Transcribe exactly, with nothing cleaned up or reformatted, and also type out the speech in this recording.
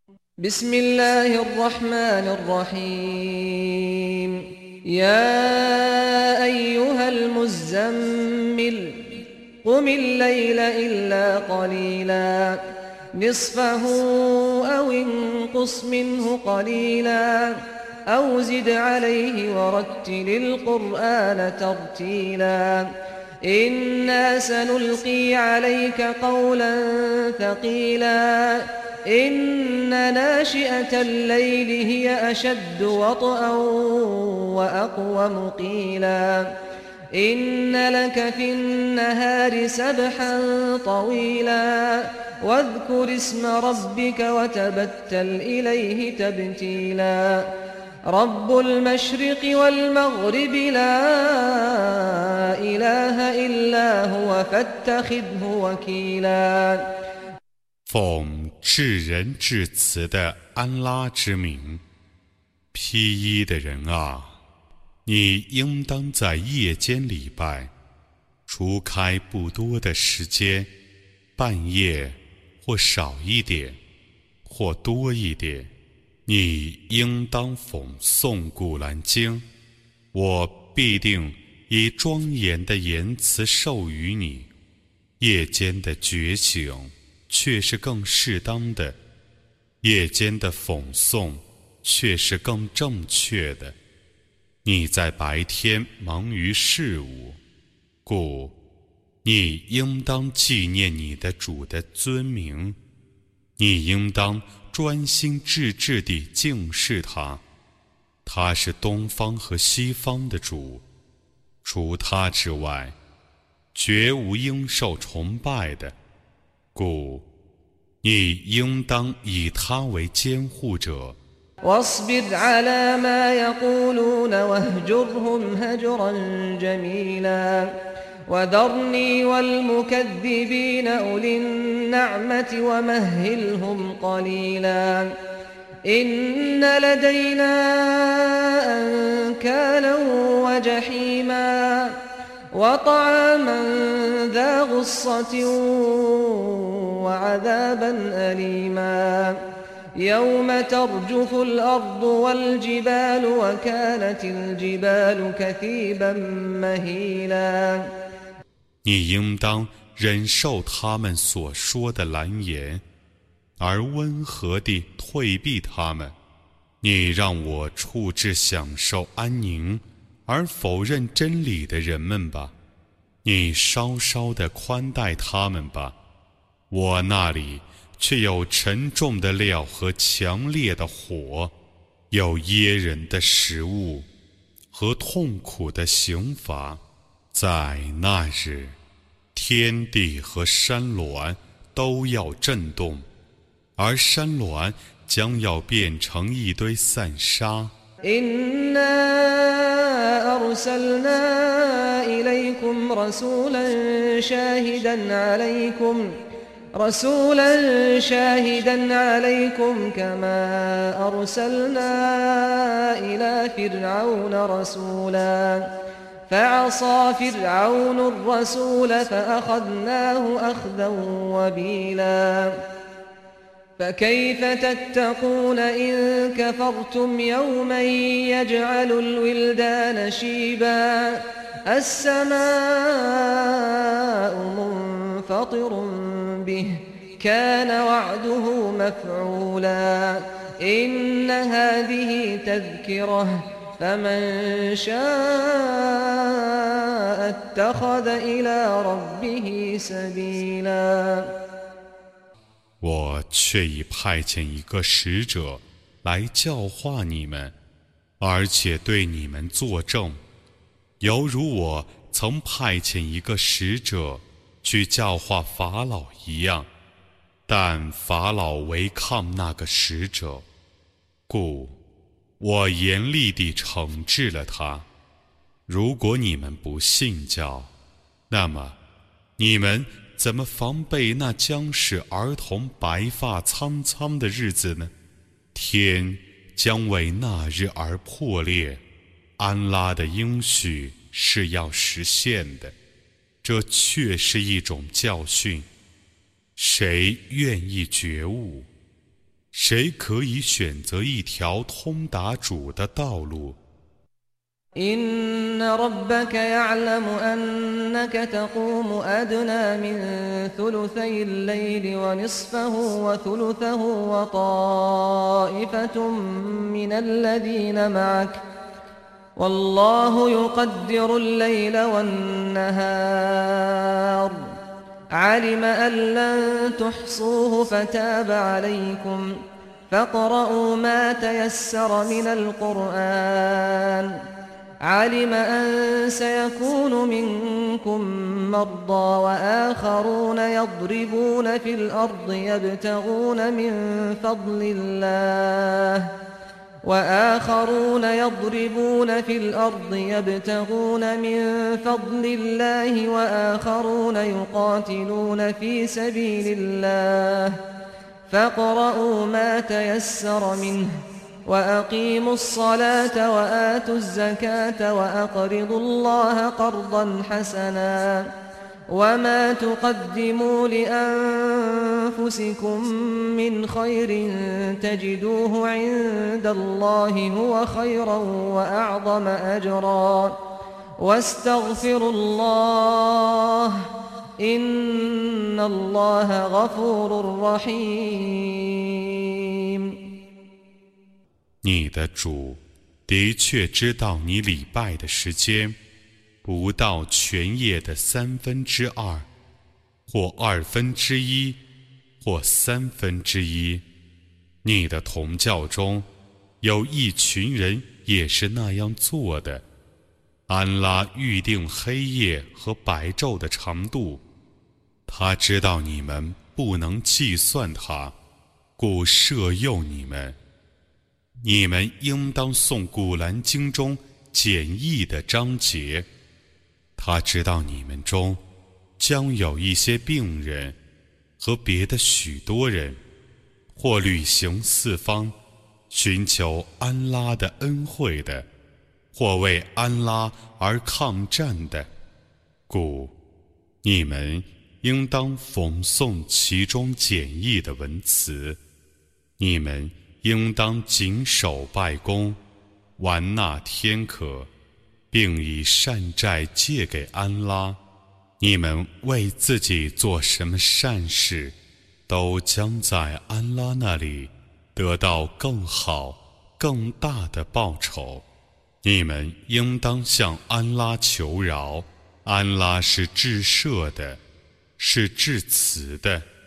بسم الله الرحمن الرحيم يا أيها المزمل قم الليل إلا قليلا نصفه أو انقص منه قليلا أو زد عليه ورتل القرآن ترتيلا إنا سنلقي عليك قولا ثقيلا إن ناشئة الليل هي أشد وطئا وأقوم قيلا إن لك في النهار سبحا طويلا واذكر اسم ربك وتبتل إليه تبتيلا رب المشرق والمغرب لا إله إلا هو فاتخذه وكيلا 奉至仁至慈的安拉之名，披衣的人啊，你应当在夜间礼拜，除开不多的时间，半夜或少一点，或多一点，你应当讽诵古兰经，我必定以庄严的言辞授予你。夜间的觉醒却是更适当的，夜间的讽诵却是更正确的。你在白天忙于事物，故你应当纪念你的主的尊名，你应当专心致志地敬视他。他是东方和西方的主，除他之外，绝无应受崇拜的。故你应当以他为监护者。 واصبر على ما يقولون واهجرهم هجرا جميلا وذرني والمكذبين أولي النعمة ومهلهم قليلا إن لدينا أنكالا وجحيما وطعاما ذا غصة وعذابا أليما يوم ترجف الأرض والجبال وكانت الجبال كثيبا مهيلا 你应当忍受他们所说的蓝言，而温和地退避他们。你让我处置享受安宁而否认真理的人们吧，你稍稍地宽待他们吧。我那里却有沉重的料和强烈的火，有噎人的食物和痛苦的刑罚。在那日，天地和山峦都要震动，而山峦将要变成一堆散沙。 إنا أرسلنا إليكم رسولا شاهدا عليكم رسولا شاهدا عليكم كما أرسلنا إلى فرعون رسولا فعصى فرعون الرسول فأخذناه أخذا وبيلا فكيف تتقون إن كفرتم يوما يجعل الولدان شيبا السماء منفطر به كان وعده مفعولا إن هذه تذكرة فمن شاء اتخذ إلى ربه سبيلا 我却已派遣一个使者来教化你们，而且对你们作证，犹如我曾派遣一个使者去教化法老一样。但法老违抗那个使者，故我严厉地惩治了他。如果你们不信教，那么你们怎么防备那将使儿童白发苍苍的日子呢？天将为那日而破裂，安拉的应许是要实现的，这确是一种教训。谁愿意觉悟？ 谁可以选择一条通达主的道路？ إن ربك يعلم أنك تقوم أدنى من ثلثي الليل ونصفه وثلثه وطائفة من الذين معك والله يقدر الليل والنهار علم أن لن تحصوه فتاب عليكم فاقرؤوا ما تيسر من القرآن علم أن سيكون منكم مرضى وآخرون يضربون في الأرض يبتغون من فضل الله وآخرون يضربون في الأرض يبتغون من فضل الله وآخرون يقاتلون في سبيل الله فاقرؤوا ما تيسر منه وأقيموا الصلاة وآتوا الزكاة وأقرضوا الله قرضا حسنا وما تقدموا لأنفسكم من خير تجدوه عند الله هو خيرا وأعظم أجرا واستغفروا الله إن الله غفور رحيم 你的主的确知道你礼拜的时间不到全夜的三分之二，或二分之一，或三分之一。你的同教中有一群人也是那样做的。安拉预定黑夜和白昼的长度，他知道你们不能计算它，故赦宥你们。你们应当诵古兰经中简易的章节。他知道你们中将有一些病人和别的许多人，或旅行四方寻求安拉的恩惠的，或为安拉而抗战的，故你们应当讽诵其中简易的文词。你们应当谨守拜功，完纳天可，并以善债借给安拉。你们为自己做什么善事，都将在安拉那里得到更好更大的报酬。你们应当向安拉求饶，安拉是至赦的，是至慈的。